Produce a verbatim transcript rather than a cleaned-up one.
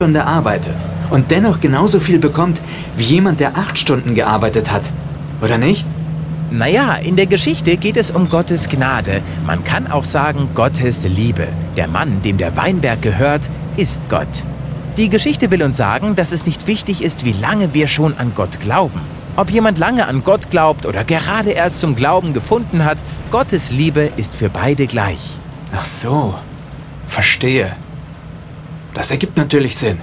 Stunde arbeitet und dennoch genauso viel bekommt wie jemand, der acht Stunden gearbeitet hat. Oder nicht? Naja, in der Geschichte geht es um Gottes Gnade. Man kann auch sagen Gottes Liebe. Der Mann, dem der Weinberg gehört, ist Gott. Die Geschichte will uns sagen, dass es nicht wichtig ist, wie lange wir schon an Gott glauben. Ob jemand lange an Gott glaubt oder gerade erst zum Glauben gefunden hat, Gottes Liebe ist für beide gleich. Ach so, verstehe. Das ergibt natürlich Sinn.